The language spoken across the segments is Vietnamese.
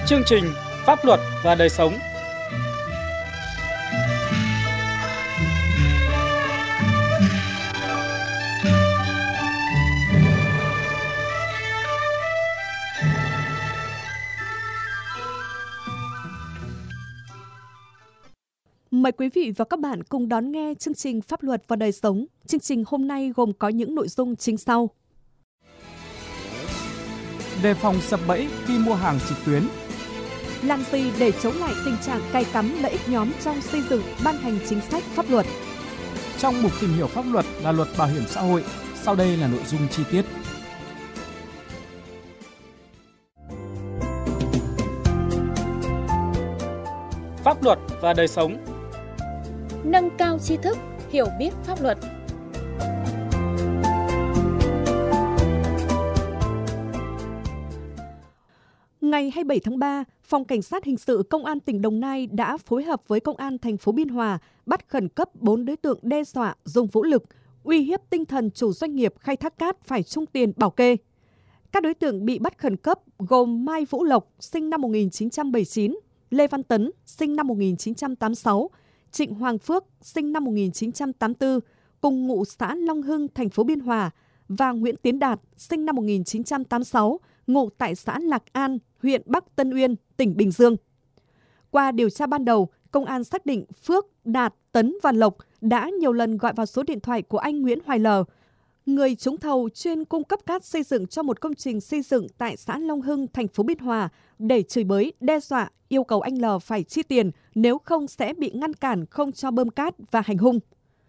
Chương trình Pháp luật và đời sống. Mời quý vị và các bạn cùng đón nghe chương trình Pháp luật và đời sống. Chương trình hôm nay gồm có những nội dung chính sau. Đề phòng sập bẫy khi mua hàng trực tuyến. Làm gì để chống lại tình trạng cài cắm lợi ích nhóm trong xây dựng, ban hành chính sách pháp luật? Trong mục tìm hiểu pháp luật là luật bảo hiểm xã hội, sau đây là nội dung chi tiết. Pháp luật và đời sống. Nâng cao tri thức, hiểu biết pháp luật. Ngày 27 tháng 3, Phòng Cảnh sát Hình sự Công an tỉnh Đồng Nai đã phối hợp với Công an thành phố Biên Hòa bắt khẩn cấp 4 đối tượng đe dọa dùng vũ lực, uy hiếp tinh thần chủ doanh nghiệp khai thác cát phải chung tiền bảo kê. Các đối tượng bị bắt khẩn cấp gồm Mai Vũ Lộc, sinh năm 1979, Lê Văn Tấn, sinh năm 1986, Trịnh Hoàng Phước, sinh năm 1984, cùng ngụ xã Long Hưng, thành phố Biên Hòa, và Nguyễn Tiến Đạt, sinh năm 1986, ngụ tại xã Lạc An, huyện Bắc Tân Uyên, tỉnh Bình Dương. Qua điều tra ban đầu, công an xác định Phước, Đạt, Tấn và Lộc đã nhiều lần gọi vào số điện thoại của anh Nguyễn Hoài L, người trúng thầu chuyên cung cấp cát xây dựng cho một công trình xây dựng tại xã Long Hưng, thành phố Biên Hòa, để chửi bới, đe dọa, yêu cầu anh L phải chi tiền, nếu không sẽ bị ngăn cản không cho bơm cát và hành hung.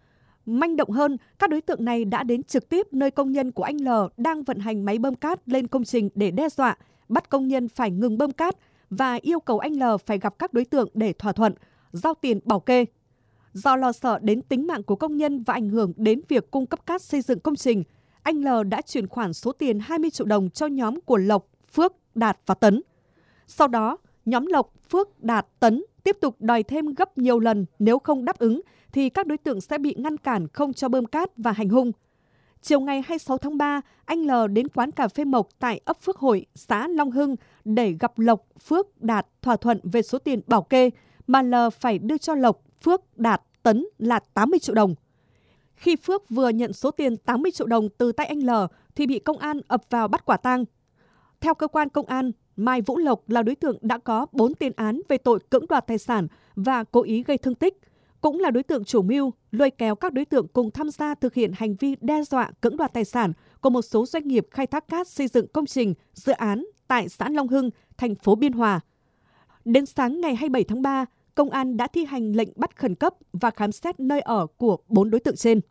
Manh động hơn, các đối tượng này đã đến trực tiếp nơi công nhân của anh L đang vận hành máy bơm cát lên công trình để đe dọa, bắt công nhân phải ngừng bơm cát và yêu cầu anh L phải gặp các đối tượng để thỏa thuận, giao tiền bảo kê. Do lo sợ đến tính mạng của công nhân và ảnh hưởng đến việc cung cấp cát xây dựng công trình, anh L đã chuyển khoản số tiền 20 triệu đồng cho nhóm của Lộc, Phước, Đạt và Tấn. Sau đó, nhóm Lộc, Phước, Đạt, Tấn tiếp tục đòi thêm gấp nhiều lần, nếu không đáp ứng thì các đối tượng sẽ bị ngăn cản không cho bơm cát và hành hung. Chiều ngày 26 tháng 3, anh L đến quán cà phê Mộc tại ấp Phước Hội, xã Long Hưng để gặp Lộc, Phước, Đạt thỏa thuận về số tiền bảo kê mà L phải đưa cho Lộc, Phước, Đạt, Tấn là 80 triệu đồng. Khi Phước vừa nhận số tiền 80 triệu đồng từ tay anh L thì bị công an ập vào bắt quả tang. Theo cơ quan công an, Mai Vũ Lộc là đối tượng đã có 4 tiền án về tội cưỡng đoạt tài sản và cố ý gây thương tích, cũng là đối tượng chủ mưu lôi kéo các đối tượng cùng tham gia thực hiện hành vi đe dọa cưỡng đoạt tài sản của một số doanh nghiệp khai thác cát xây dựng công trình, dự án tại xã Long Hưng, thành phố Biên Hòa. Đến sáng ngày 27 tháng 3, công an đã thi hành lệnh bắt khẩn cấp và khám xét nơi ở của 4 đối tượng trên.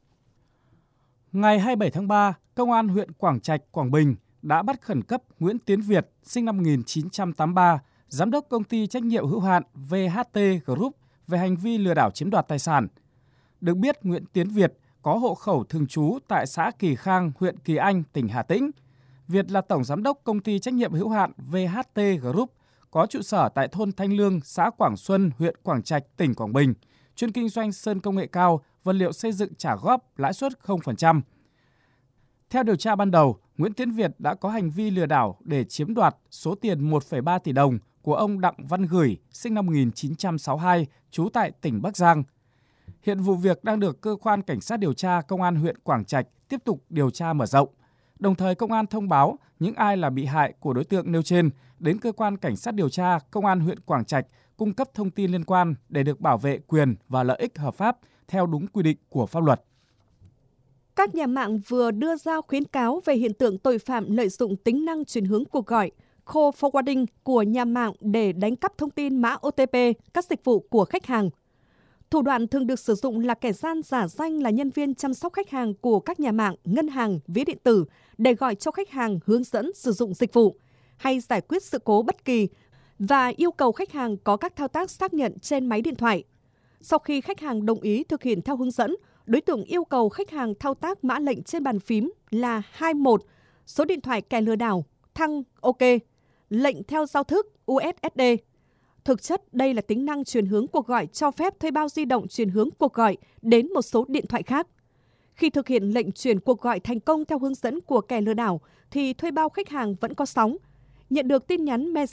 Ngày 27 tháng 3, Công an huyện Quảng Trạch, Quảng Bình đã bắt khẩn cấp Nguyễn Tiến Việt, sinh năm 1983, giám đốc công ty trách nhiệm hữu hạn VHT Group về hành vi lừa đảo chiếm đoạt tài sản. Được biết, Nguyễn Tiến Việt có hộ khẩu thường trú tại xã Kỳ Khang, huyện Kỳ Anh, tỉnh Hà Tĩnh. Việt là tổng giám đốc công ty trách nhiệm hữu hạn VHT Group, có trụ sở tại thôn Thanh Lương, xã Quảng Xuân, huyện Quảng Trạch, tỉnh Quảng Bình, chuyên kinh doanh sơn công nghệ cao, vật liệu xây dựng trả góp, lãi suất 0%. Theo điều tra ban đầu, Nguyễn Tiến Việt đã có hành vi lừa đảo để chiếm đoạt số tiền 1,3 tỷ đồng của ông Đặng Văn Gửi, sinh năm 1962, trú tại tỉnh Bắc Giang. Hiện vụ việc đang được Cơ quan Cảnh sát điều tra Công an huyện Quảng Trạch tiếp tục điều tra mở rộng. Đồng thời, công an thông báo những ai là bị hại của đối tượng nêu trên đến Cơ quan Cảnh sát điều tra Công an huyện Quảng Trạch cung cấp thông tin liên quan để được bảo vệ quyền và lợi ích hợp pháp theo đúng quy định của pháp luật. Các nhà mạng vừa đưa ra khuyến cáo về hiện tượng tội phạm lợi dụng tính năng chuyển hướng cuộc gọi, call forwarding của nhà mạng để đánh cắp thông tin mã OTP, các dịch vụ của khách hàng. Thủ đoạn thường được sử dụng là kẻ gian giả danh là nhân viên chăm sóc khách hàng của các nhà mạng, ngân hàng, ví điện tử để gọi cho khách hàng hướng dẫn sử dụng dịch vụ hay giải quyết sự cố bất kỳ và yêu cầu khách hàng có các thao tác xác nhận trên máy điện thoại. Sau khi khách hàng đồng ý thực hiện theo hướng dẫn, đối tượng yêu cầu khách hàng thao tác mã lệnh trên bàn phím là 21, số điện thoại kẻ lừa đảo, thăng OK, lệnh theo giao thức USSD. Thực chất, đây là tính năng truyền hướng cuộc gọi cho phép thuê bao di động truyền hướng cuộc gọi đến một số điện thoại khác. Khi thực hiện lệnh chuyển cuộc gọi thành công theo hướng dẫn của kẻ lừa đảo, thì thuê bao khách hàng vẫn có sóng. Nhận được tin nhắn message,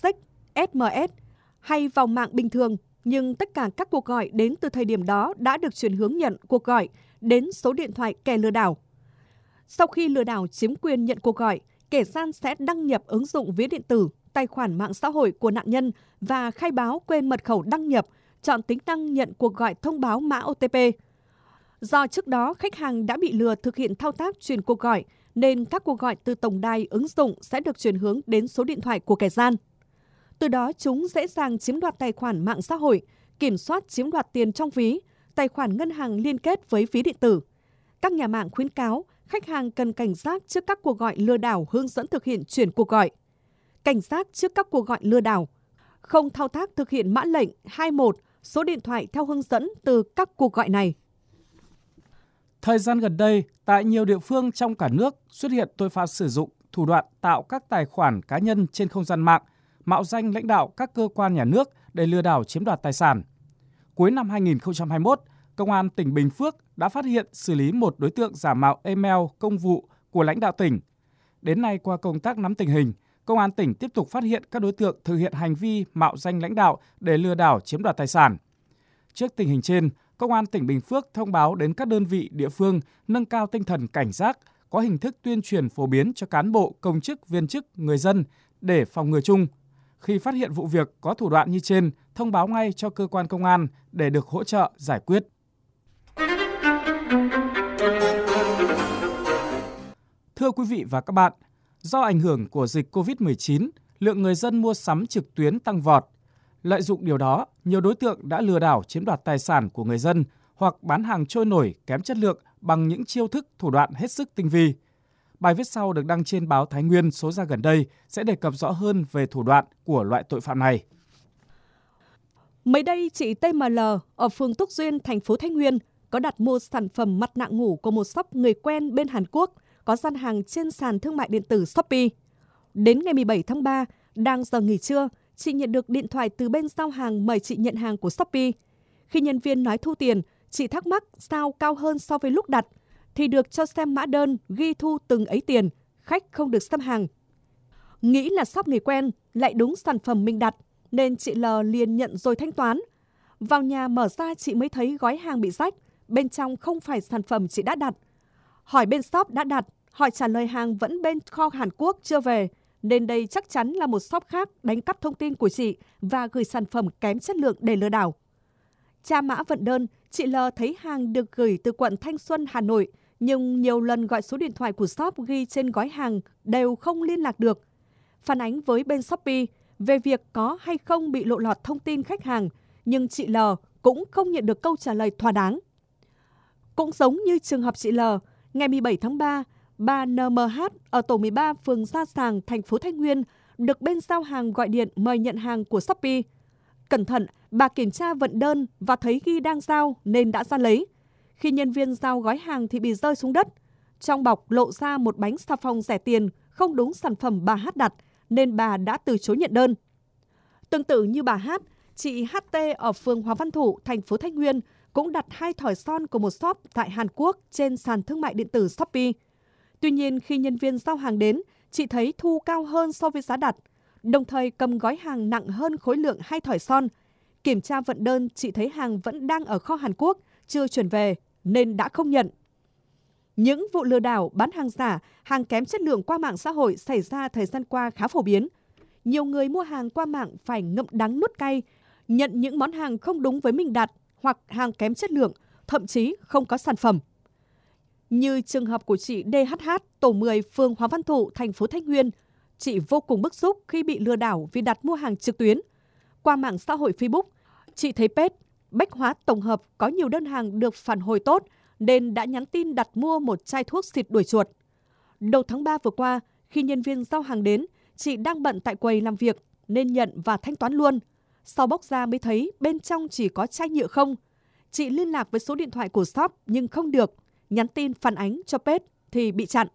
SMS hay vào mạng bình thường, nhưng tất cả các cuộc gọi đến từ thời điểm đó đã được chuyển hướng nhận cuộc gọi đến số điện thoại kẻ lừa đảo. Sau khi lừa đảo chiếm quyền nhận cuộc gọi, kẻ gian sẽ đăng nhập ứng dụng ví điện tử, tài khoản mạng xã hội của nạn nhân và khai báo quên mật khẩu đăng nhập, chọn tính năng nhận cuộc gọi thông báo mã OTP. Do trước đó khách hàng đã bị lừa thực hiện thao tác chuyển cuộc gọi, nên các cuộc gọi từ tổng đài ứng dụng sẽ được chuyển hướng đến số điện thoại của kẻ gian. Từ đó chúng dễ dàng chiếm đoạt tài khoản mạng xã hội, kiểm soát chiếm đoạt tiền trong ví, tài khoản ngân hàng liên kết với ví điện tử. Các nhà mạng khuyến cáo khách hàng cần cảnh giác trước các cuộc gọi lừa đảo hướng dẫn thực hiện chuyển cuộc gọi. Cảnh giác trước các cuộc gọi lừa đảo, không thao tác thực hiện mã lệnh 21 số điện thoại theo hướng dẫn từ các cuộc gọi này. Thời gian gần đây, tại nhiều địa phương trong cả nước xuất hiện tội phạm sử dụng thủ đoạn tạo các tài khoản cá nhân trên không gian mạng, mạo danh lãnh đạo các cơ quan nhà nước để lừa đảo chiếm đoạt tài sản. Cuối năm 2021, Công an tỉnh Bình Phước đã phát hiện xử lý một đối tượng giả mạo email công vụ của lãnh đạo tỉnh. Đến nay, qua công tác nắm tình hình, Công an tỉnh tiếp tục phát hiện các đối tượng thực hiện hành vi mạo danh lãnh đạo để lừa đảo chiếm đoạt tài sản. Trước tình hình trên, Công an tỉnh Bình Phước thông báo đến các đơn vị địa phương nâng cao tinh thần cảnh giác, có hình thức tuyên truyền phổ biến cho cán bộ, công chức, viên chức, người dân để phòng ngừa chung. Khi phát hiện vụ việc có thủ đoạn như trên, thông báo ngay cho cơ quan công an để được hỗ trợ giải quyết. Thưa quý vị và các bạn, do ảnh hưởng của dịch COVID-19, lượng người dân mua sắm trực tuyến tăng vọt. Lợi dụng điều đó, nhiều đối tượng đã lừa đảo chiếm đoạt tài sản của người dân hoặc bán hàng trôi nổi kém chất lượng bằng những chiêu thức thủ đoạn hết sức tinh vi. Bài viết sau được đăng trên báo Thái Nguyên số ra gần đây sẽ đề cập rõ hơn về thủ đoạn của loại tội phạm này. Mới đây, chị TML ở phường Túc Duyên, thành phố Thái Nguyên có đặt mua sản phẩm mặt nạ ngủ của một shop người quen bên Hàn Quốc có gian hàng trên sàn thương mại điện tử Shopee. Đến ngày 17 tháng 3, đang giờ nghỉ trưa, chị nhận được điện thoại từ bên giao hàng mời chị nhận hàng của Shopee. Khi nhân viên nói thu tiền, chị thắc mắc sao cao hơn so với lúc đặt, thì được cho xem mã đơn ghi thu từng ấy tiền, khách không được xem hàng. Nghĩ là shop người quen, lại đúng sản phẩm mình đặt, nên chị L liền nhận rồi thanh toán. Vào nhà mở ra chị mới thấy gói hàng bị rách, bên trong không phải sản phẩm chị đã đặt. Hỏi bên shop đã đặt, họ trả lời hàng vẫn bên kho Hàn Quốc chưa về, nên đây chắc chắn là một shop khác đánh cắp thông tin của chị và gửi sản phẩm kém chất lượng để lừa đảo. Tra mã vận đơn, chị L thấy hàng được gửi từ quận Thanh Xuân, Hà Nội, nhưng nhiều lần gọi số điện thoại của shop ghi trên gói hàng đều không liên lạc được. Phản ánh với bên Shopee về việc có hay không bị lộ lọt thông tin khách hàng, nhưng chị L cũng không nhận được câu trả lời thỏa đáng. Cũng giống như trường hợp chị L, ngày 17 tháng 3, bà NMH ở tổ 13 phường Gia Sàng, thành phố Thái Nguyên được bên giao hàng gọi điện mời nhận hàng của Shopee. Cẩn thận, bà kiểm tra vận đơn và thấy ghi đang giao nên đã ra lấy. Khi nhân viên giao gói hàng thì bị rơi xuống đất. Trong bọc lộ ra một bánh xà phòng rẻ tiền, không đúng sản phẩm bà H đặt, nên bà đã từ chối nhận đơn. Tương tự như bà H, chị HT ở phường Hòa Văn Thụ, thành phố Thái Nguyên cũng đặt 2 thỏi son của một shop tại Hàn Quốc trên sàn thương mại điện tử Shopee. Tuy nhiên, khi nhân viên giao hàng đến, chị thấy thu cao hơn so với giá đặt, đồng thời cầm gói hàng nặng hơn khối lượng 2 thỏi son. Kiểm tra vận đơn, chị thấy hàng vẫn đang ở kho Hàn Quốc, chưa chuyển về, nên đã không nhận. Những vụ lừa đảo bán hàng giả, hàng kém chất lượng qua mạng xã hội xảy ra thời gian qua khá phổ biến. Nhiều người mua hàng qua mạng phải ngậm đắng nuốt cay, nhận những món hàng không đúng với mình đặt hoặc hàng kém chất lượng, thậm chí không có sản phẩm. Như trường hợp của chị DHH, tổ 10, phường Hòa Văn Thụ, thành phố Thái Nguyên, chị vô cùng bức xúc khi bị lừa đảo vì đặt mua hàng trực tuyến. Qua mạng xã hội Facebook, chị thấy page Bách Hóa Tổng hợp có nhiều đơn hàng được phản hồi tốt nên đã nhắn tin đặt mua một chai thuốc xịt đuổi chuột. Đầu tháng 3 vừa qua, khi nhân viên giao hàng đến, chị đang bận tại quầy làm việc nên nhận và thanh toán luôn. Sau bóc ra mới thấy bên trong chỉ có chai nhựa không. Chị liên lạc với số điện thoại của shop nhưng không được, nhắn tin phản ánh cho page thì bị chặn.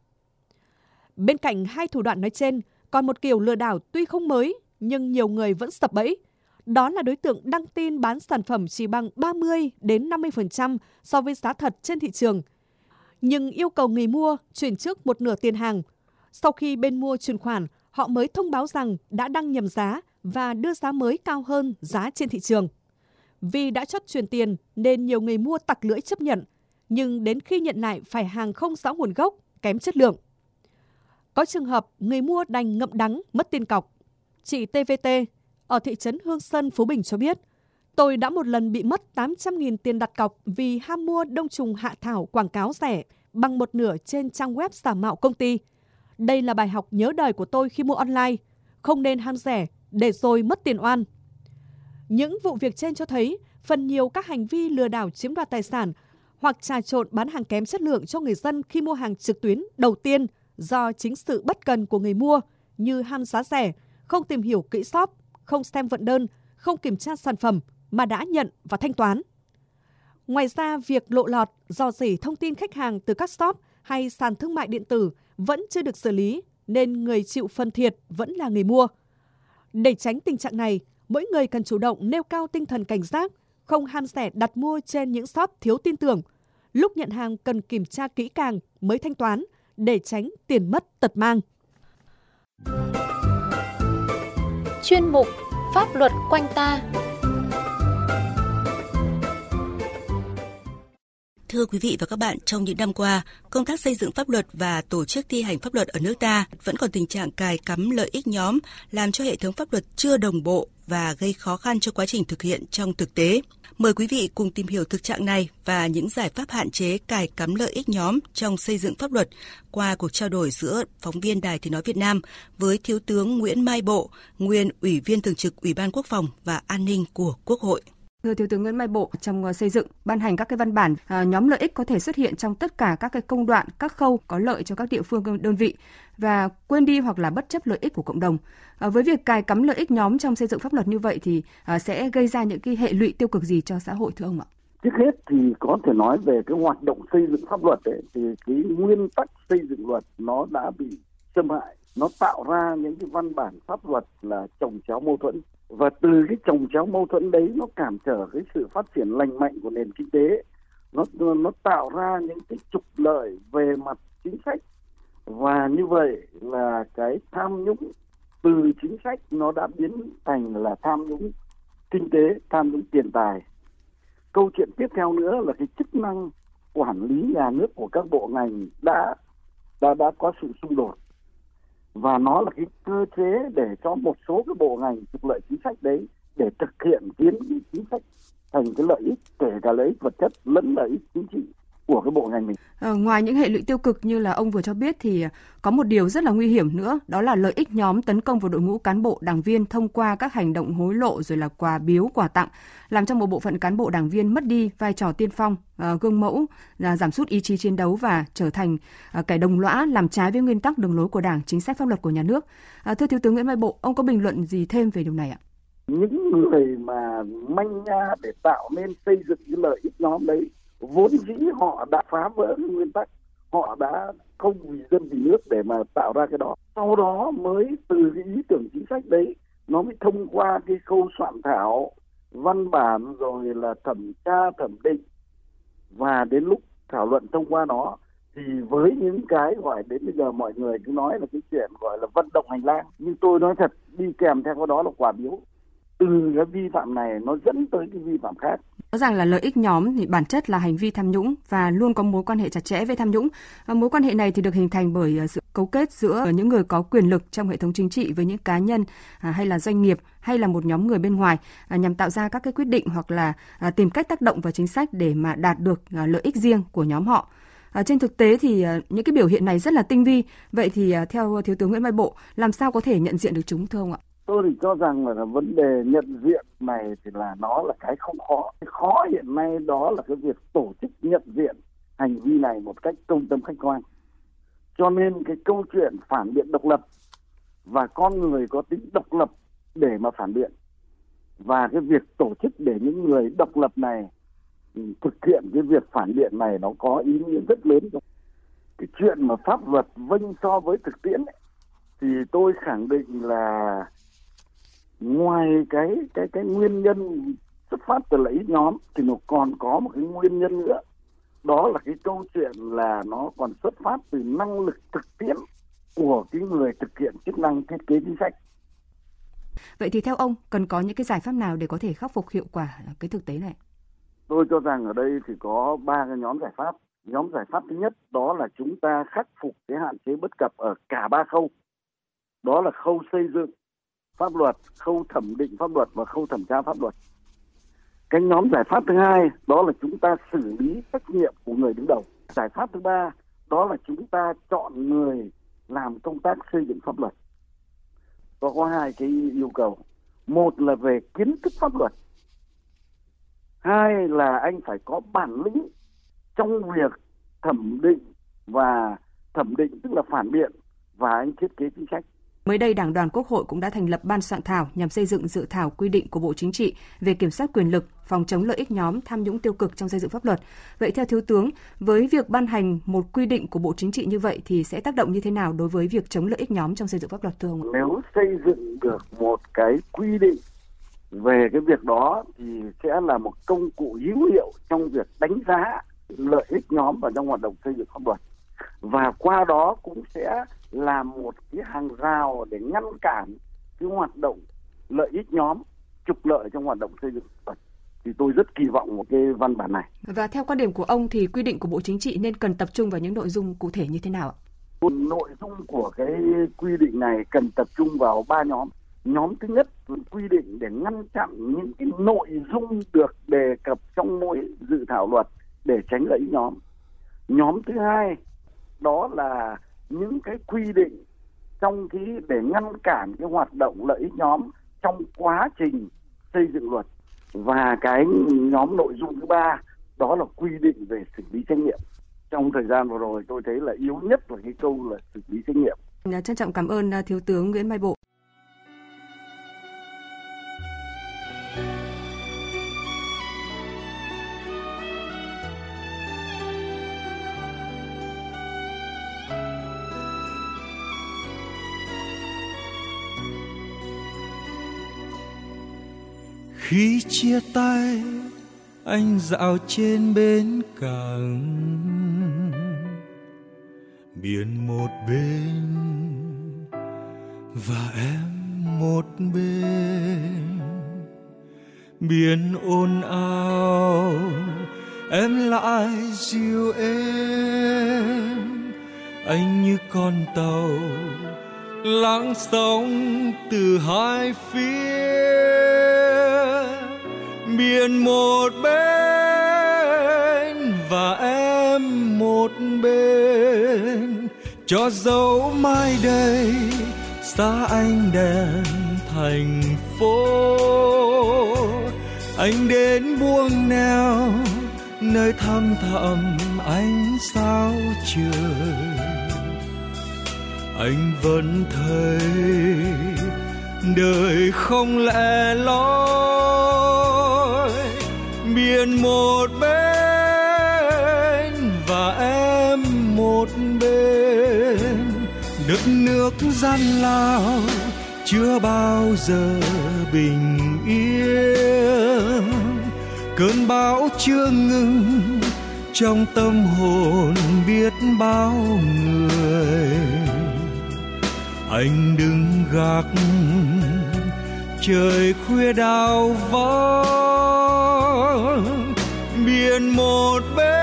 Bên cạnh hai thủ đoạn nói trên, còn một kiểu lừa đảo tuy không mới nhưng nhiều người vẫn sập bẫy. Đó là đối tượng đăng tin bán sản phẩm chỉ bằng 30 đến 50% so với giá thật trên thị trường, nhưng yêu cầu người mua chuyển trước một nửa tiền hàng. Sau khi bên mua chuyển khoản, họ mới thông báo rằng đã đăng nhầm giá và đưa giá mới cao hơn giá trên thị trường. Vì đã chót truyền tiền nên nhiều người mua tặc lưỡi chấp nhận, nhưng đến khi nhận lại phải hàng không rõ nguồn gốc, kém chất lượng. Có trường hợp người mua đành ngậm đắng mất tiền cọc. Chị TVT ở thị trấn Hương Sơn, Phú Bình cho biết, tôi đã một lần bị mất 800.000 tiền đặt cọc vì ham mua đông trùng hạ thảo quảng cáo rẻ bằng một nửa trên trang web giả mạo công ty. Đây là bài học nhớ đời của tôi khi mua online, không nên ham rẻ để rồi mất tiền oan. Những vụ việc trên cho thấy phần nhiều các hành vi lừa đảo chiếm đoạt tài sản hoặc trà trộn bán hàng kém chất lượng cho người dân khi mua hàng trực tuyến đầu tiên do chính sự bất cần của người mua như ham giá rẻ, không tìm hiểu kỹ shop, không xem vận đơn, không kiểm tra sản phẩm mà đã nhận và thanh toán. Ngoài ra, việc lộ lọt, rò rỉ thông tin khách hàng từ các shop hay sàn thương mại điện tử vẫn chưa được xử lý nên người chịu phần thiệt vẫn là người mua. Để tránh tình trạng này, mỗi người cần chủ động nêu cao tinh thần cảnh giác, không ham rẻ đặt mua trên những shop thiếu tin tưởng. Lúc nhận hàng cần kiểm tra kỹ càng mới thanh toán để tránh tiền mất tật mang. Chuyên mục Pháp luật quanh ta. Thưa quý vị và các bạn, trong những năm qua, công tác xây dựng pháp luật và tổ chức thi hành pháp luật ở nước ta vẫn còn tình trạng cài cắm lợi ích nhóm, làm cho hệ thống pháp luật chưa đồng bộ và gây khó khăn cho quá trình thực hiện trong thực tế. Mời quý vị cùng tìm hiểu thực trạng này và những giải pháp hạn chế cài cắm lợi ích nhóm trong xây dựng pháp luật qua cuộc trao đổi giữa phóng viên Đài Tiếng nói Việt Nam với Thiếu tướng Nguyễn Mai Bộ, nguyên Ủy viên Thường trực Ủy ban Quốc phòng và An ninh của Quốc hội. Thưa Thiếu tướng Nguyễn Mai Bộ, trong xây dựng, ban hành các cái văn bản, nhóm lợi ích có thể xuất hiện trong tất cả các cái công đoạn, các khâu có lợi cho các địa phương đơn vị và quên đi hoặc là bất chấp lợi ích của cộng đồng. Với việc cài cắm lợi ích nhóm trong xây dựng pháp luật như vậy thì sẽ gây ra những cái hệ lụy tiêu cực gì cho xã hội thưa ông ạ? Trước hết thì có thể nói về cái hoạt động xây dựng pháp luật ấy, thì cái nguyên tắc xây dựng luật nó đã bị xâm hại, nó tạo ra những cái văn bản pháp luật là chồng chéo mâu thuẫn. Và từ cái chồng chéo mâu thuẫn đấy nó cản trở cái sự phát triển lành mạnh của nền kinh tế, nó tạo ra những cái trục lợi về mặt chính sách, và như vậy là cái tham nhũng từ chính sách nó đã biến thành là tham nhũng kinh tế, tham nhũng tiền tài. Câu chuyện tiếp theo nữa là cái chức năng quản lý nhà nước của các bộ ngành đã có sự xung đột. Và nó là cái cơ chế để cho một số cái bộ ngành trục lợi chính sách đấy để thực hiện biến cái chính sách thành cái lợi ích, kể cả lợi ích vật chất lẫn lợi ích chính trị của cái bộ ngành mình. Ngoài những hệ lụy tiêu cực như là ông vừa cho biết thì có một điều rất là nguy hiểm nữa, đó là lợi ích nhóm tấn công vào đội ngũ cán bộ đảng viên thông qua các hành động hối lộ rồi là quà biếu, quà tặng, làm cho một bộ phận cán bộ đảng viên mất đi vai trò tiên phong, gương mẫu, giảm sút ý chí chiến đấu và trở thành kẻ đồng lõa làm trái với nguyên tắc đường lối của Đảng, chính sách pháp luật của nhà nước. Thưa Thiếu tướng Nguyễn Mai Bộ, ông có bình luận gì thêm về điều này ạ? Những người mà manh nha để tạo nên xây dựng cái lợi ích nhóm đấy, vốn dĩ họ đã phá vỡ cái nguyên tắc, họ đã không vì dân vì nước để mà tạo ra cái đó. Sau đó mới từ cái ý tưởng chính sách đấy nó mới thông qua cái khâu soạn thảo văn bản rồi là thẩm tra thẩm định, và đến lúc thảo luận thông qua nó thì với những cái gọi đến bây giờ mọi người cứ nói là cái chuyện gọi là vận động hành lang, nhưng tôi nói thật đi kèm theo cái đó là quà biếu. Từ cái vi phạm này nó dẫn tới cái vi phạm khác. Rõ ràng là lợi ích nhóm thì bản chất là hành vi tham nhũng và luôn có mối quan hệ chặt chẽ với tham nhũng. Mối quan hệ này thì được hình thành bởi sự cấu kết giữa những người có quyền lực trong hệ thống chính trị với những cá nhân hay là doanh nghiệp hay là một nhóm người bên ngoài nhằm tạo ra các cái quyết định hoặc là tìm cách tác động vào chính sách để mà đạt được lợi ích riêng của nhóm họ. Trên thực tế thì những cái biểu hiện này rất là tinh vi. Vậy thì theo Thiếu tướng Nguyễn Mai Bộ, làm sao có thể nhận diện được chúng thưa ông ạ? Tôi thì cho rằng là vấn đề nhận diện này thì là nó là cái không khó. Cái khó hiện nay đó là cái việc tổ chức nhận diện hành vi này một cách công tâm khách quan. Cho nên cái câu chuyện phản biện độc lập và con người có tính độc lập để mà phản biện, và cái việc tổ chức để những người độc lập này thực hiện cái việc phản biện này nó có ý nghĩa rất lớn. Cái chuyện mà pháp luật vênh so với thực tiễn ấy, thì tôi khẳng định là ngoài cái nguyên nhân xuất phát từ lợi ích nhóm thì nó còn có một cái nguyên nhân nữa, đó là cái câu chuyện là nó còn xuất phát từ năng lực thực tiễn của cái người thực hiện chức năng thiết kế chính sách. Vậy thì theo ông cần có những cái giải pháp nào để có thể khắc phục hiệu quả cái thực tế này? Tôi cho rằng ở đây thì có 3 cái nhóm giải pháp. Nhóm giải pháp thứ nhất đó là chúng ta khắc phục cái hạn chế bất cập ở cả 3 khâu. Đó là khâu xây dựng pháp luật, khâu thẩm định pháp luật và khâu thẩm tra pháp luật. Cái nhóm giải pháp thứ hai đó là chúng ta xử lý trách nhiệm của người đứng đầu. Giải pháp thứ ba đó là chúng ta chọn người làm công tác xây dựng pháp luật. Có 2 cái yêu cầu. Một là về kiến thức pháp luật. 2 là anh phải có bản lĩnh trong việc thẩm định, và thẩm định tức là phản biện, và anh thiết kế chính sách. Mới đây, Đảng đoàn Quốc hội cũng đã thành lập ban soạn thảo nhằm xây dựng dự thảo quy định của Bộ Chính trị về kiểm soát quyền lực, phòng chống lợi ích nhóm, tham nhũng tiêu cực trong xây dựng pháp luật. Vậy theo Thiếu tướng, với việc ban hành một quy định của Bộ Chính trị như vậy thì sẽ tác động như thế nào đối với việc chống lợi ích nhóm trong xây dựng pháp luật thưa ông? Nếu xây dựng được một cái quy định về cái việc đó thì sẽ là một công cụ hữu hiệu trong việc đánh giá lợi ích nhóm vào trong hoạt động xây dựng pháp luật. Và qua đó cũng sẽ là một cái hàng rào để ngăn cản cái hoạt động lợi ích nhóm, trục lợi trong hoạt động xây dựng pháp luật. Thì tôi rất kỳ vọng một cái văn bản này. Và theo quan điểm của ông thì quy định của Bộ Chính trị nên cần tập trung vào những nội dung cụ thể như thế nào ạ? Nội dung của cái quy định này cần tập trung vào 3 nhóm. Nhóm thứ nhất là quy định để ngăn chặn những cái nội dung được đề cập trong mỗi dự thảo luật để tránh lợi ích nhóm. Nhóm thứ hai đó là những cái quy định trong cái để ngăn cản cái hoạt động lợi ích nhóm trong quá trình xây dựng luật. Và cái nhóm nội dung thứ ba đó là quy định về xử lý trách nhiệm. Trong thời gian vừa rồi tôi thấy là yếu nhất là cái câu là xử lý trách nhiệm. Trân trọng cảm ơn Thiếu tướng Nguyễn Mai Bộ. Khi chia tay anh dạo trên bến cảng, biển một bên và em một bên. Biển ồn ào em lại dịu êm, anh như con tàu lắng sóng từ hai phía. Biển một bên và em một bên, cho dấu mai đây xa anh đèn thành phố. Anh đến buông neo nơi thăm thẳm ánh sao trời. Anh vẫn thấy đời không lẻ loi. Biển một bên và em một bên, đất nước gian lao chưa bao giờ bình yên. Cơn bão chưa ngừng trong tâm hồn biết bao người. Anh đứng gác trời khuya đào vắng. Biển một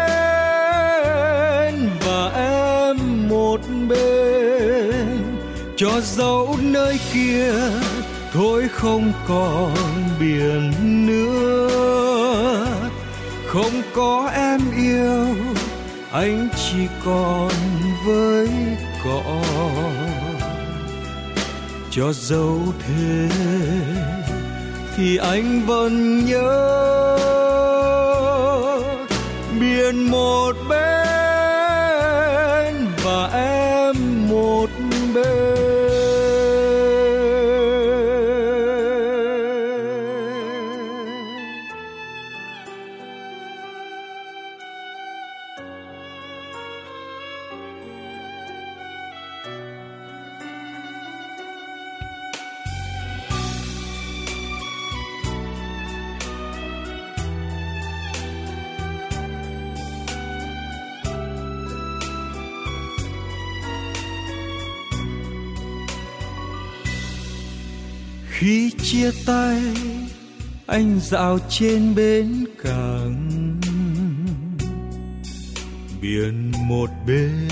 bên và em một bên, cho dẫu nơi kia thôi không còn biển nữa. Không có em yêu, anh chỉ còn với cỏ. Cho dẫu thế thì anh vẫn nhớ. Biển một bên và em một bên. Khi chia tay anh dạo trên bến cảng, biển một bên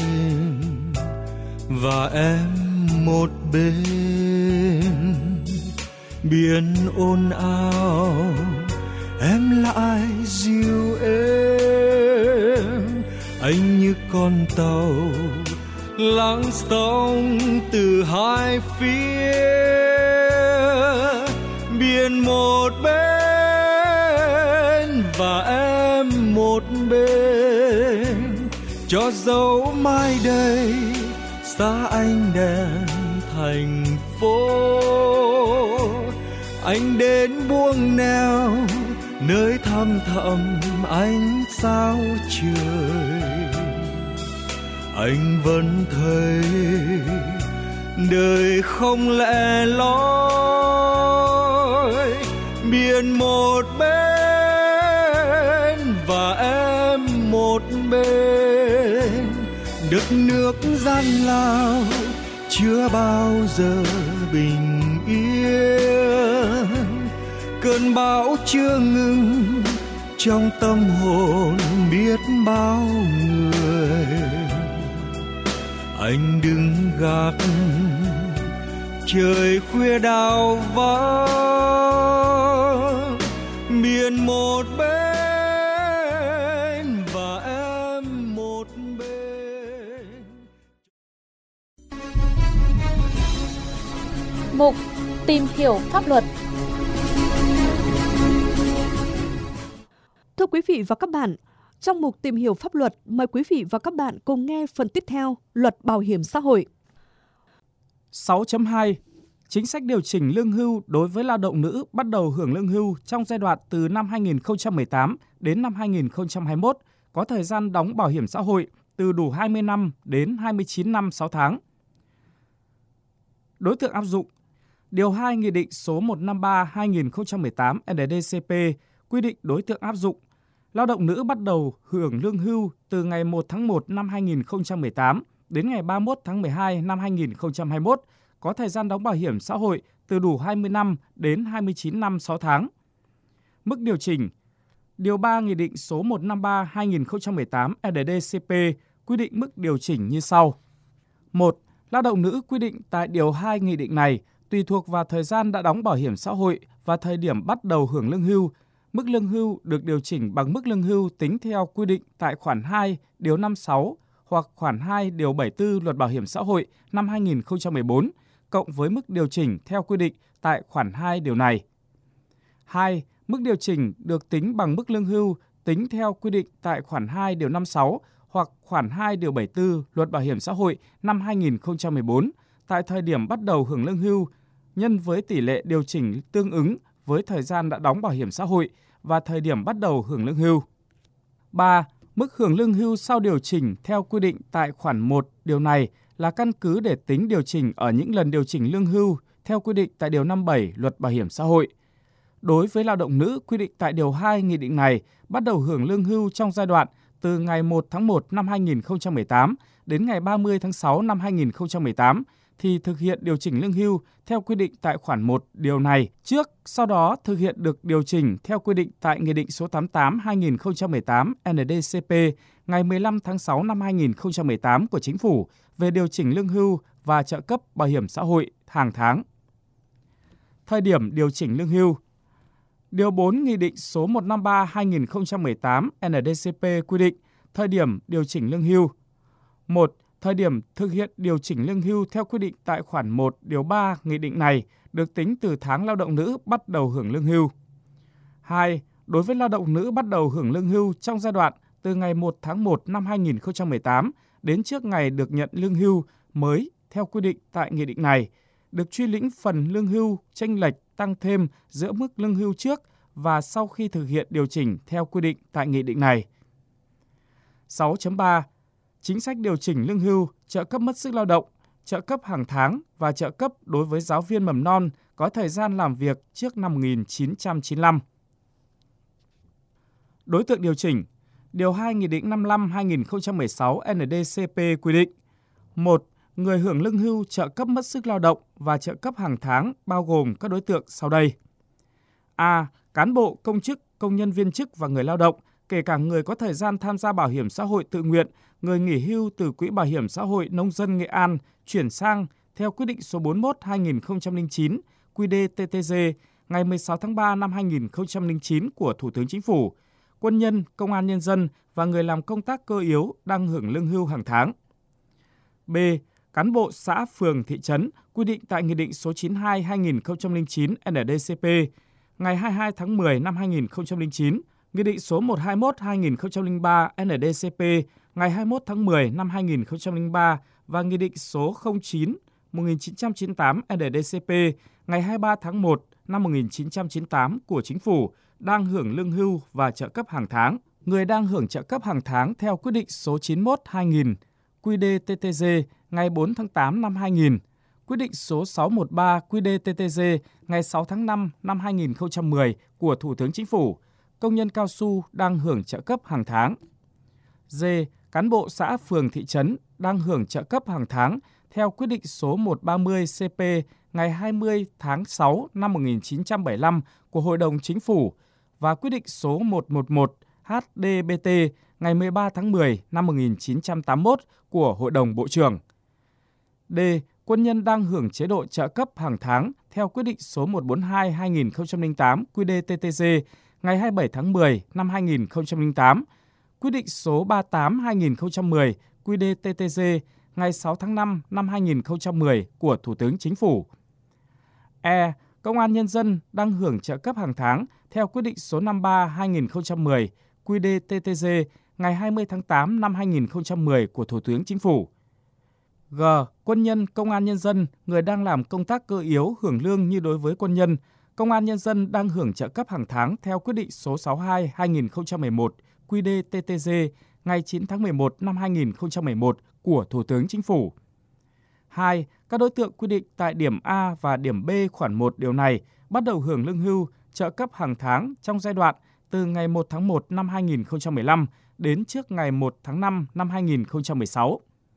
và em một bên. Biển ồn ào em lại dịu êm, anh như con tàu lắng sóng từ hai phía. Biển một bên và em một bên, cho dấu mai đây xa anh đèn thành phố. Anh đến buông neo nơi thăm thẳm ánh sao trời. Anh vẫn thấy đời không lẻ loi. Biển một bên và em một bên, đất nước gian lao chưa bao giờ bình yên. Cơn bão chưa ngừng trong tâm hồn biết bao người. Anh đứng gác trời khuya đào vắng, biển một bên và em một bên. Mục Tìm hiểu pháp luật. Thưa quý vị và các bạn, trong mục Tìm hiểu pháp luật, mời quý vị và các bạn cùng nghe phần tiếp theo Luật Bảo hiểm xã hội. 6.2 Chính sách điều chỉnh lương hưu đối với lao động nữ bắt đầu hưởng lương hưu trong giai đoạn từ năm 2018 đến năm 2021, có thời gian đóng bảo hiểm xã hội từ đủ 20 năm đến 29 năm 6 tháng. Đối tượng áp dụng: Điều 2 Nghị định số 153/2018 NDCP quy định đối tượng áp dụng: lao động nữ bắt đầu hưởng lương hưu từ ngày 1 tháng 1 năm 2018 đến ngày 31 tháng 12 năm 2021, có thời gian đóng bảo hiểm xã hội từ đủ 20 năm đến 29 năm 6 tháng. Mức điều chỉnh: Điều 3 Nghị định số 153/2018 NDCP quy định mức điều chỉnh như sau. 1. Lao động nữ quy định tại Điều 2 Nghị định này tùy thuộc vào thời gian đã đóng bảo hiểm xã hội và thời điểm bắt đầu hưởng lương hưu. Mức lương hưu được điều chỉnh bằng mức lương hưu tính theo quy định tại khoản 2 Điều 56 hoặc khoản 2 Điều 74 Luật Bảo hiểm xã hội năm 2014, cộng với mức điều chỉnh theo quy định tại khoản 2 điều này. 2. Mức điều chỉnh được tính bằng mức lương hưu tính theo quy định tại khoản 2 Điều 56 hoặc khoản 2 Điều 74 Luật Bảo hiểm xã hội năm 2014 tại thời điểm bắt đầu hưởng lương hưu, nhân với tỷ lệ điều chỉnh tương ứng với thời gian đã đóng bảo hiểm xã hội và thời điểm bắt đầu hưởng lương hưu. 3. Mức hưởng lương hưu sau điều chỉnh theo quy định tại khoản 1 điều này là căn cứ để tính điều chỉnh ở những lần điều chỉnh lương hưu theo quy định tại Điều 57 Luật Bảo hiểm xã hội. Đối với lao động nữ quy định tại Điều 2 Nghị định này bắt đầu hưởng lương hưu trong giai đoạn từ ngày 1 tháng 1 năm 2018 đến ngày 30 tháng 6 năm 2018 thì thực hiện điều chỉnh lương hưu theo quy định tại khoản 1 điều này trước, sau đó thực hiện được điều chỉnh theo quy định tại Nghị định số 88/2018 NDCP ngày 15 tháng 6 năm 2018 của Chính phủ về điều chỉnh lương hưu và trợ cấp bảo hiểm xã hội hàng tháng. Thời điểm điều chỉnh lương hưu: Điều 4 Nghị định số 153/2018 NDCP quy định thời điểm điều chỉnh lương hưu. 1. Thời điểm thực hiện điều chỉnh lương hưu theo quy định tại khoản 1 điều 3 Nghị định này được tính từ tháng lao động nữ bắt đầu hưởng lương hưu. 2. Đối với lao động nữ bắt đầu hưởng lương hưu trong giai đoạn từ ngày 1 tháng 1 năm 2018 đến trước ngày được nhận lương hưu mới theo quy định tại Nghị định này, được truy lĩnh phần lương hưu chênh lệch tăng thêm giữa mức lương hưu trước và sau khi thực hiện điều chỉnh theo quy định tại Nghị định này. 6.3. Chính sách điều chỉnh lương hưu, trợ cấp mất sức lao động, trợ cấp hàng tháng và trợ cấp đối với giáo viên mầm non có thời gian làm việc trước năm 1995. Đối tượng điều chỉnh: Điều 2 Nghị định 55/2016 NDCP quy định: 1. người hưởng lương hưu, trợ cấp mất sức lao động và trợ cấp hàng tháng bao gồm các đối tượng sau đây. A. Cán bộ, công chức, công nhân viên chức và người lao động, kể cả người có thời gian tham gia bảo hiểm xã hội tự nguyện, người nghỉ hưu từ Quỹ Bảo hiểm xã hội Nông dân Nghệ An chuyển sang theo quyết định số 41/2009 QĐ-TTG ngày 16 tháng 3 năm 2009 của Thủ tướng Chính phủ, quân nhân, công an nhân dân và người làm công tác cơ yếu đang hưởng lương hưu hàng tháng. B. Cán bộ xã, phường, thị trấn quy định tại Nghị định số 92/2009 NĐ-CP ngày 22 tháng 10 năm 2009, Nghị định số 121/2003 NĐ-CP ngày 21 tháng 10 năm 2003 và Nghị định số 09/1998 NĐ-CP ngày 23 tháng 1 năm 1998 của Chính phủ đang hưởng lương hưu và trợ cấp hàng tháng. Người đang hưởng trợ cấp hàng tháng theo quyết định số 91/2000 QĐ-TTG ngày 4 tháng 8 năm 2000, quyết định số 613 QĐ-TTG ngày 6 tháng 5 năm 2010 của Thủ tướng Chính phủ, công nhân cao su đang hưởng trợ cấp hàng tháng. D. Cán bộ xã, phường, thị trấn đang hưởng trợ cấp hàng tháng theo quyết định số 130 CP ngày 20 tháng 6 năm 1975 của Hội đồng Chính phủ và quyết định số 111 HDBT ngày 13 tháng 10 năm 1981 của Hội đồng Bộ trưởng. D. Quân nhân đang hưởng chế độ trợ cấp hàng tháng theo quyết định số 142/2008 QĐ-TTG ngày 27 tháng 10 năm 2008, quyết định số 38/2010 QĐ-TTG ngày 6 tháng 5 năm 2010 của Thủ tướng Chính phủ. E. Công an nhân dân đang hưởng trợ cấp hàng tháng theo quyết định số 53/2010 QĐ-TTG ngày 20 tháng 8 năm 2010 của Thủ tướng Chính phủ. G. Quân nhân, công an nhân dân, người đang làm công tác cơ yếu hưởng lương như đối với quân nhân, công an nhân dân đang hưởng trợ cấp hàng tháng theo quyết định số 62/2011 QĐ-TTG ngày 9 tháng 11 năm 2011 của Thủ tướng Chính phủ. 2. Các đối tượng quy định tại điểm A và điểm B khoản 1 điều này bắt đầu hưởng lương hưu, trợ cấp hàng tháng trong giai đoạn từ ngày 1 tháng 1 năm 2015 đến trước ngày 1 tháng 5 năm 2016.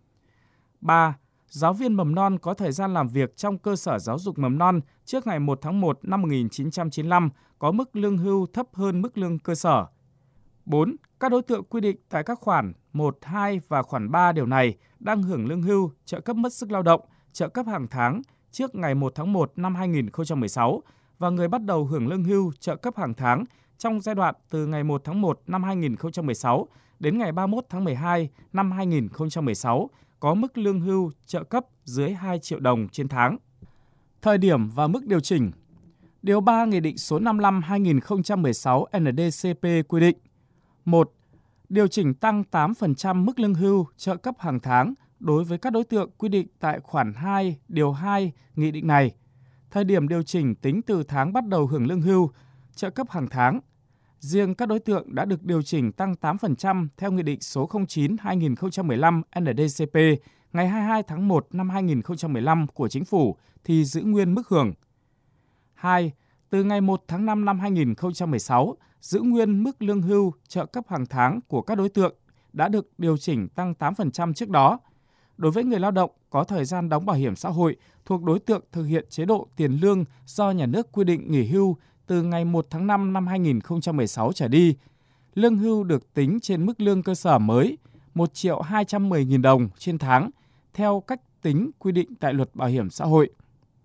3. Giáo viên mầm non có thời gian làm việc trong cơ sở giáo dục mầm non trước ngày 1 tháng 1 năm 1995 có mức lương hưu thấp hơn mức lương cơ sở. 4. Các đối tượng quy định tại các khoản 1, 2 và khoản 3 điều này đang hưởng lương hưu, trợ cấp mất sức lao động, trợ cấp hàng tháng trước ngày 1 tháng 1 năm 2016 và người bắt đầu hưởng lương hưu, trợ cấp hàng tháng trong giai đoạn từ ngày 1 tháng 1 năm 2016 đến ngày 31 tháng 12 năm 2016 có mức lương hưu trợ cấp dưới 2 triệu đồng trên tháng. Thời điểm và mức điều chỉnh. Điều 3 Nghị định số 55/2016 NĐ-CP quy định: 1. Điều chỉnh tăng 8% mức lương hưu trợ cấp hàng tháng đối với các đối tượng quy định tại khoản 2, điều 2 nghị định này. Thời điểm điều chỉnh tính từ tháng bắt đầu hưởng lương hưu, trợ cấp hàng tháng. Riêng các đối tượng đã được điều chỉnh tăng 8% theo Nghị định số 09/2015 NĐ-CP ngày 22 tháng 1 năm 2015 của Chính phủ thì giữ nguyên mức hưởng. 2. Từ ngày 1 tháng 5 năm 2016, giữ nguyên mức lương hưu trợ cấp hàng tháng của các đối tượng đã được điều chỉnh tăng 8% trước đó. Đối với người lao động có thời gian đóng bảo hiểm xã hội thuộc đối tượng thực hiện chế độ tiền lương do nhà nước quy định nghỉ hưu từ ngày 1 tháng 5 năm 2016 trở đi, lương hưu được tính trên mức lương cơ sở mới 1.210.000 đồng trên tháng theo cách tính quy định tại Luật Bảo hiểm xã hội.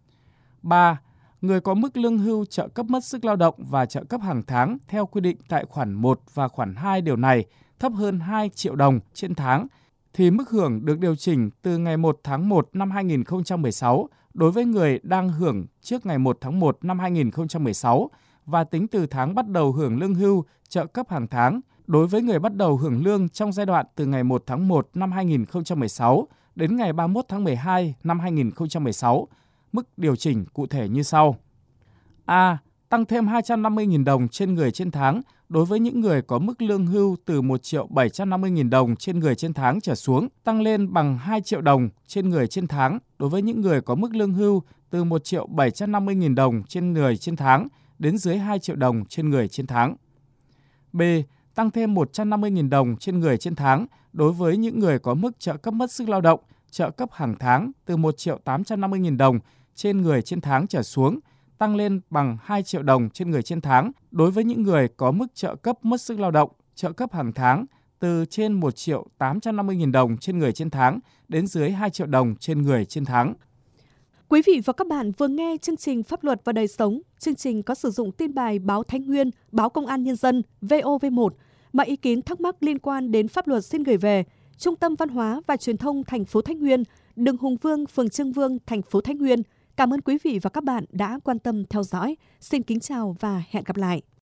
3. Người có mức lương hưu trợ cấp mất sức lao động và trợ cấp hàng tháng theo quy định tại khoản 1 và khoản 2 điều này thấp hơn 2 triệu đồng trên tháng thì mức hưởng được điều chỉnh từ ngày 1 tháng 1 năm 2016 đối với người đang hưởng trước ngày 1 tháng 1 năm 2016 và tính từ tháng bắt đầu hưởng lương hưu trợ cấp hàng tháng đối với người bắt đầu hưởng lương trong giai đoạn từ ngày 1 tháng 1 năm 2016 đến ngày 31 tháng 12 năm 2016. Mức điều chỉnh cụ thể như sau. A. Tăng thêm 250.000 đồng trên người trên tháng đối với những người có mức lương hưu từ 1.750.000 đồng trên người trên tháng trở xuống, tăng lên bằng 2 triệu đồng trên người trên tháng đối với những người có mức lương hưu từ 1.750.000 đồng trên người trên tháng đến dưới 2 triệu đồng trên người trên tháng. B. Tăng thêm 150.000 đồng trên người trên tháng đối với những người có mức trợ cấp mất sức lao động trợ cấp hàng tháng từ 1.850.000 đồng trên người trên tháng trở xuống, tăng lên bằng 2 triệu đồng trên người trên tháng đối với những người có mức trợ cấp mất sức lao động, trợ cấp hàng tháng từ trên 1.850.000 đồng trên người trên tháng đến dưới 2 triệu đồng trên người trên tháng. Quý vị và các bạn vừa nghe chương trình Pháp luật và đời sống. Chương trình có sử dụng tin bài báo Thái Nguyên, báo Công an Nhân dân, VOV1. Mọi ý kiến thắc mắc liên quan đến pháp luật xin gửi về Trung tâm Văn hóa và Truyền thông thành phố Thái Nguyên, đường Hùng Vương, phường Trương Vương, thành phố Thái Nguyên. Cảm ơn quý vị và các bạn đã quan tâm theo dõi. Xin kính chào và hẹn gặp lại.